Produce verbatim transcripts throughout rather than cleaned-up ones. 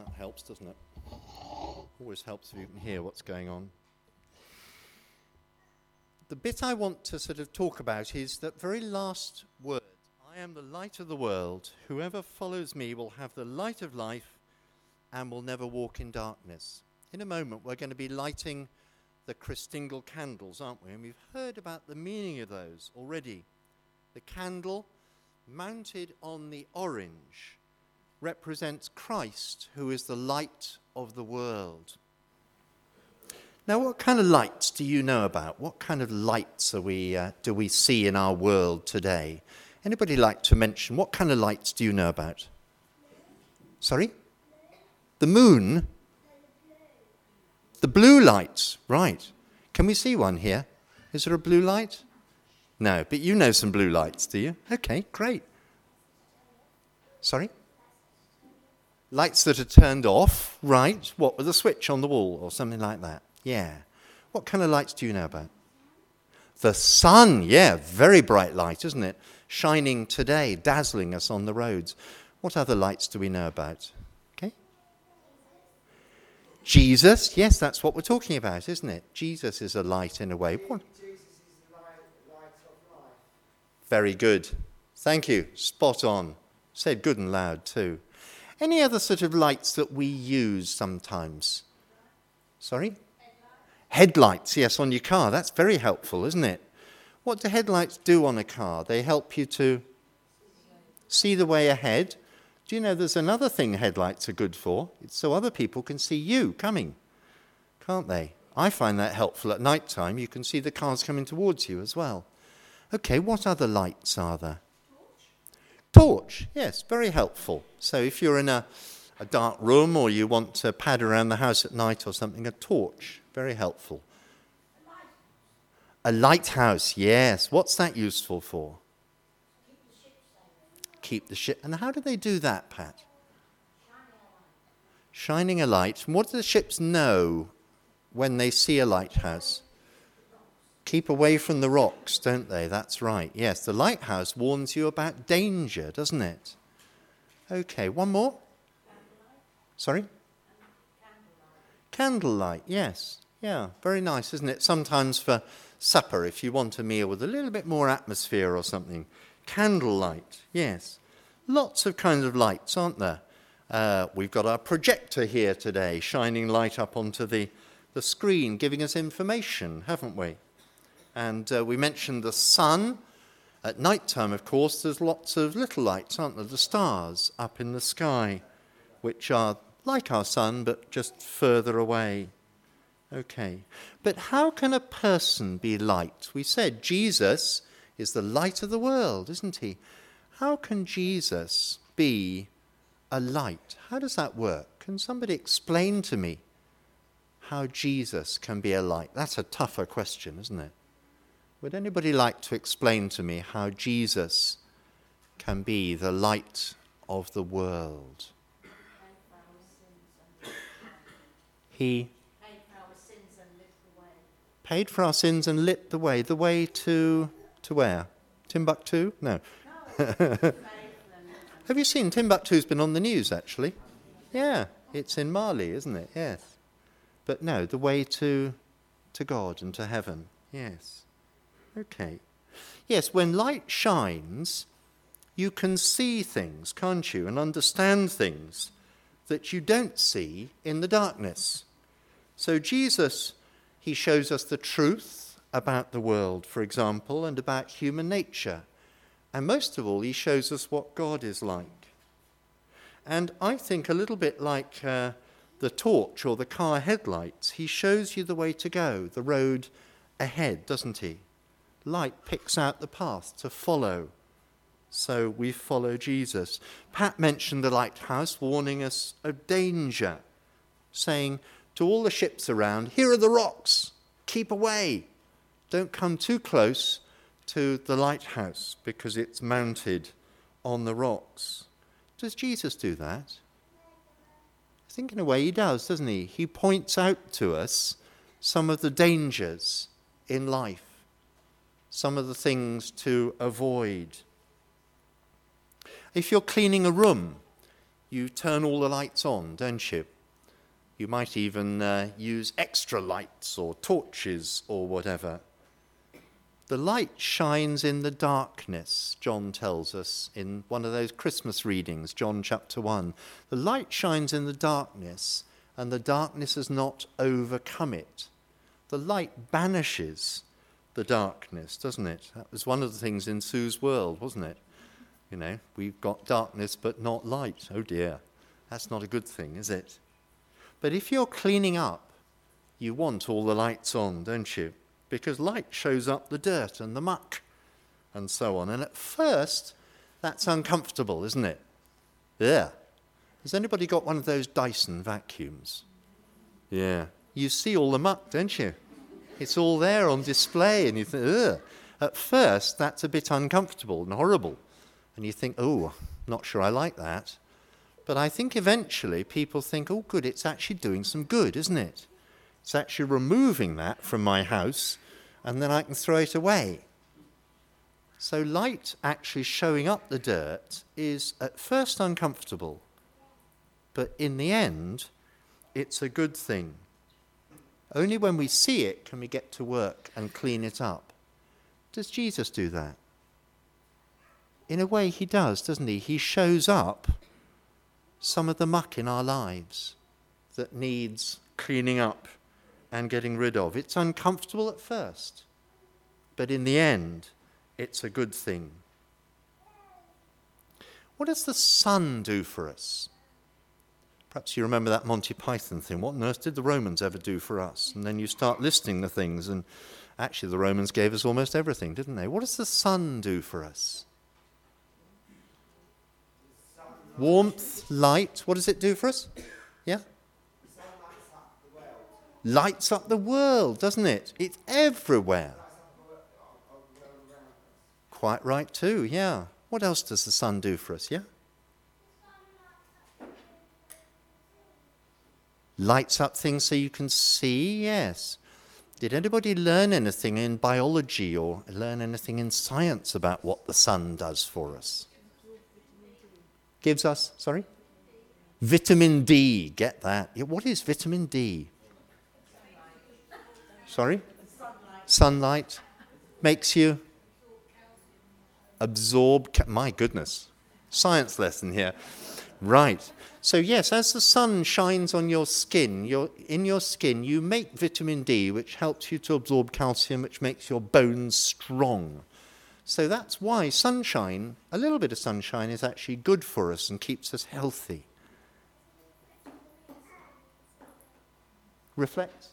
That helps, doesn't it? Always helps if you can hear what's going on. The bit I want to sort of talk about is that very last word. I am the light of the world. Whoever follows me will have the light of life and will never walk in darkness. In a moment, we're going to be lighting the Christingle candles, aren't we? And we've heard about the meaning of those already. The candle mounted on the orange represents Christ, who is the light of the world. Now, what kind of lights do you know about? What kind of lights are we uh, do we see in our world today? Anybody like to mention, what kind of lights do you know about? Sorry? The moon? The blue lights, right. Can we see one here? Is there a blue light? No, but you know some blue lights, do you? Okay, great. Sorry? Lights that are turned off, right. What, with a switch on the wall or something like that? Yeah. What kind of lights do you know about? The sun, yeah, very bright light, isn't it? Shining today, dazzling us on the roads. What other lights do we know about? Okay. Jesus, yes, that's what we're talking about, isn't it? Jesus is a light in a way. What? Jesus is the light, light of life. Very good. Thank you. Spot on. Said good and loud too. Any other sort of lights that we use sometimes? Sorry? Headlights, yes, on your car. That's very helpful, isn't it? What do headlights do on a car? They help you to see the way ahead. Do you know there's another thing headlights are good for? It's so other people can see you coming, can't they? I find that helpful at night time. You can see the cars coming towards you as well. Okay, what other lights are there? Torch, yes, very helpful. So if you're in a, a dark room or you want to pad around the house at night or something, a torch, very helpful. A lighthouse, yes. What's that useful for? Keep the ship. And how do they do that, Pat? Shining a light. And what do the ships know when they see a lighthouse? Keep away from the rocks, don't they? That's right. Yes, the lighthouse warns you about danger, doesn't it? Okay, one more. Sorry? Candlelight, yes. Yeah, very nice, isn't it? Sometimes for supper, if you want a meal with a little bit more atmosphere or something. Candlelight, yes. Lots of kinds of lights, aren't there? Uh, we've got our projector here today, shining light up onto the, the screen, giving us information, haven't we? And uh, we mentioned the sun. At night time, of course, there's lots of little lights, aren't there? The stars up in the sky, which are like our sun, but just further away. Okay. But how can a person be light? We said Jesus is the light of the world, isn't he? How can Jesus be a light? How does that work? Can somebody explain to me how Jesus can be a light? That's a tougher question, isn't it? Would anybody like to explain to me how Jesus can be the light of the world? He paid for our sins and lit the way. Paid for our sins and lit the way. The way to to where? Timbuktu? No. No. Have you seen Timbuktu's been on the news, actually? Yeah, it's in Mali, isn't it? Yes. But no, the way to to God and to heaven. Yes. Okay. Yes, when light shines, you can see things, can't you, and understand things that you don't see in the darkness. So Jesus, he shows us the truth about the world, for example, and about human nature. And most of all, he shows us what God is like. And I think a little bit like uh, the torch or the car headlights, he shows you the way to go, the road ahead, doesn't he? Light picks out the path to follow. So we follow Jesus. Pat mentioned the lighthouse, warning us of danger, saying to all the ships around, here are the rocks, keep away. Don't come too close to the lighthouse because it's mounted on the rocks. Does Jesus do that? I think in a way he does, doesn't he? He points out to us some of the dangers in life, some of the things to avoid. If you're cleaning a room, you turn all the lights on, don't you? You might even uh, use extra lights or torches or whatever. The light shines in the darkness, John tells us in one of those Christmas readings, John chapter one. The light shines in the darkness, and the darkness has not overcome it. The light banishes the darkness, doesn't it? That was one of the things in Sue's world, wasn't it? You know, we've got darkness but not light. Oh dear, that's not a good thing, is it? But if you're cleaning up, you want all the lights on, don't you? Because light shows up the dirt and the muck and so on. And at first, that's uncomfortable, isn't it? Yeah. Has anybody got one of those Dyson vacuums? Yeah. You see all the muck, don't you? It's all there on display, and you think, ugh. At first, that's a bit uncomfortable and horrible. And you think, oh, not sure I like that. But I think eventually people think, oh, good, it's actually doing some good, isn't it? It's actually removing that from my house, and then I can throw it away. So light actually showing up the dirt is at first uncomfortable, but in the end, it's a good thing. Only when we see it can we get to work and clean it up. Does Jesus do that? In a way he does, doesn't he? He shows up some of the muck in our lives that needs cleaning up and getting rid of. It's uncomfortable at first, but in the end, it's a good thing. What does the sun do for us? Perhaps you remember that Monty Python thing. What on earth did the Romans ever do for us? And then you start listing the things, and actually the Romans gave us almost everything, didn't they? What does the sun do for us? Warmth, light. What does it do for us? Yeah? Lights up the world, doesn't it? It's everywhere. Quite right too, yeah. What else does the sun do for us, yeah? Lights up things so you can see, yes. Did anybody learn anything in biology or learn anything in science about what the sun does for us? Gives us, sorry? Vitamin D, get that. Yeah, what is vitamin D? Sorry? Sunlight. Sunlight makes you absorb, ca- my goodness, science lesson here. Right. So yes, as the sun shines on your skin, you're, in your skin, you make vitamin D, which helps you to absorb calcium, which makes your bones strong. So that's why sunshine, a little bit of sunshine, is actually good for us and keeps us healthy. Reflect.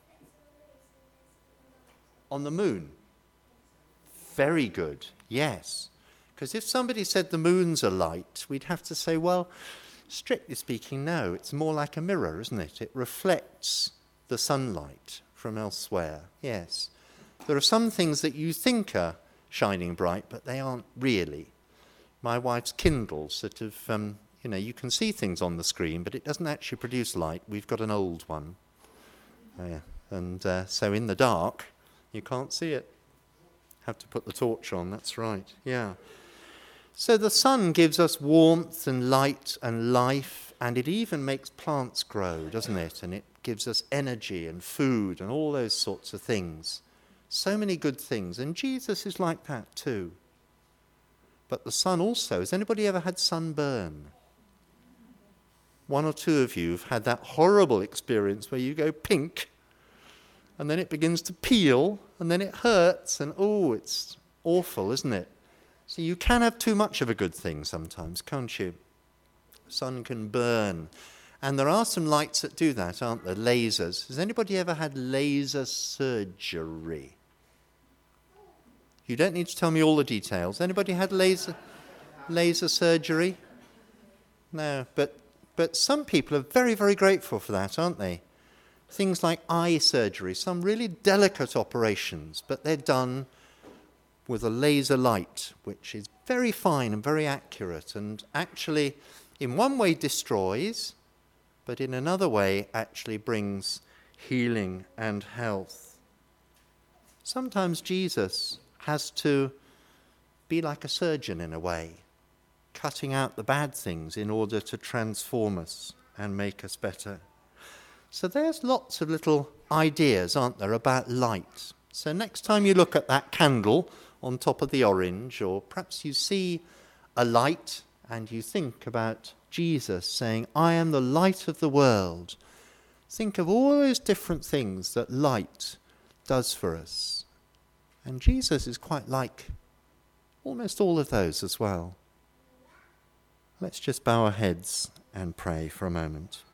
On the moon. Very good, yes. Because if somebody said the moon's a light, we'd have to say, well, strictly speaking, no. It's more like a mirror, isn't it? It reflects the sunlight from elsewhere, yes. There are some things that you think are shining bright, but they aren't really. My wife's Kindle sort of, um, you know, you can see things on the screen, but it doesn't actually produce light. We've got an old one. Oh, yeah. And uh, so in the dark, you can't see it. Have to put the torch on, that's right, yeah. So the sun gives us warmth and light and life, and it even makes plants grow, doesn't it? And it gives us energy and food and all those sorts of things. So many good things, and Jesus is like that too. But the sun also, has anybody ever had sunburn? One or two of you have had that horrible experience where you go pink, and then it begins to peel, and then it hurts, and oh, it's awful, isn't it? So you can have too much of a good thing sometimes, can't you? The sun can burn. And there are some lights that do that, aren't there? Lasers. Has anybody ever had laser surgery? You don't need to tell me all the details. Anybody had laser laser surgery? No, but but some people are very, very grateful for that, aren't they? Things like eye surgery, some really delicate operations, but they're done with a laser light, which is very fine and very accurate, and actually, in one way, destroys, but in another way, actually brings healing and health. Sometimes Jesus has to be like a surgeon in a way. cutting out the bad things in order to transform us and make us better. So there's lots of little ideas, aren't there, about light. So next time you look at that candle on top of the orange, or perhaps you see a light and you think about Jesus saying, I am the light of the world. Think of all those different things that light does for us. And Jesus is quite like almost all of those as well. Let's just bow our heads and pray for a moment.